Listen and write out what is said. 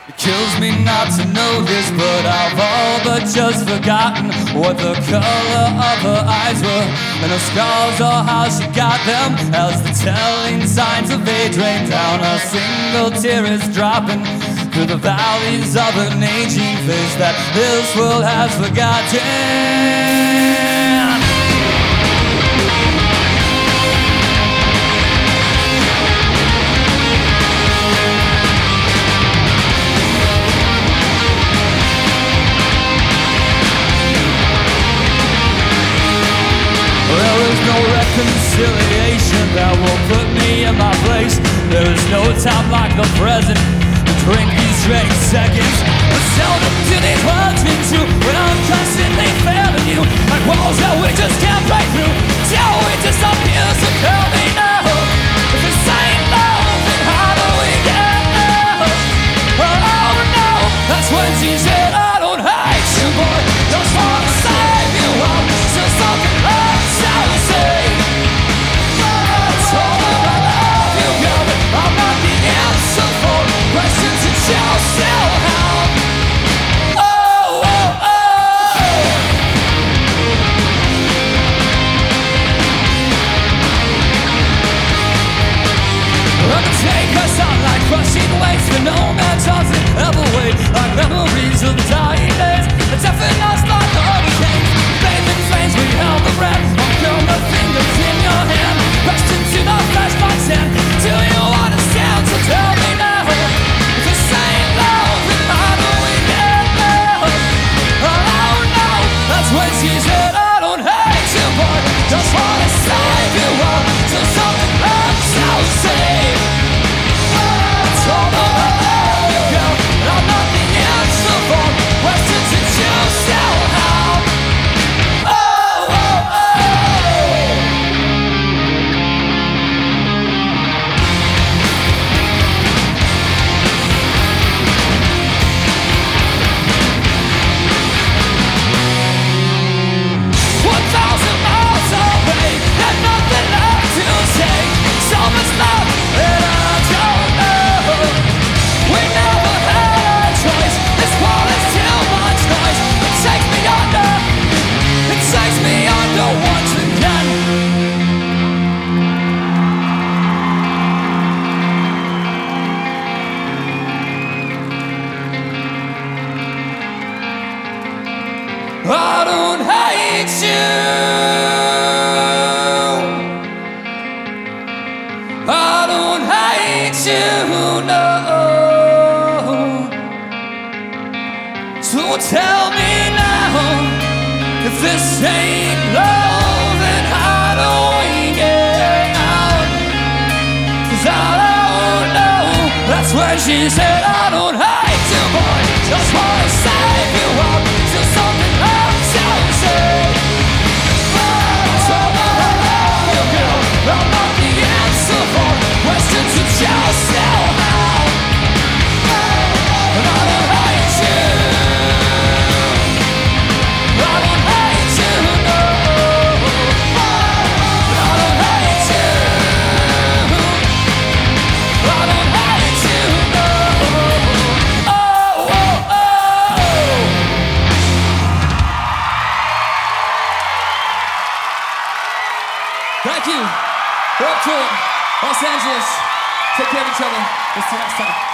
It kills me not to know this, but I've all but just forgotten what the color of her eyes were, and her scars or how she got them, as the telling signs of age rain down. A single tear is dropping through the valleys of an aging face that this world has forgotten. There is no reconciliation that will put me in my place. There is no time like the present to drink these strange seconds. But seldom do these words mean true when I'm constantly failing you, like walls that we just can't break through. Till we disappear, so tell me now, if this ain't love, then how do we get there? Oh no, that's when she said, I don't hate you, boy, just wanna save you up. Still something left to say. That's all that I love you, girl, but I'm not the answer for questions that you still have. Oh, oh, oh. Undertake us on like crushing waves, but no man doesn't ever wait. Like memories of dying days, that deafen us like hurricanes. Bathing flames, we held the breath. Until the fingers in your hand crashed into the flashlight's end. Do you understand? So tell me now, if this ain't love, then how do we get there? Oh no, that's when she said, I don't hate you, boy, just wanna save you up. Till something left to say. That's all that I love you, girl, and I'm not the answer for questions that you still have. I don't hate you. I don't hate you, no. So tell me now, if this ain't love, then how do we get out? 'Cause I don't know. That's when she said, I don't hate you, boy, just wanna save you up. Till something left to say. That's all that I love you, girl, I'm not the answer for questions that you still have. And I don't hate you. I don't hate you, no. I don't hate you. I don't hate you, no. Oh, oh, oh. Thank you. We're up to it. Los Angeles. Take care of each other. We'll see you next time.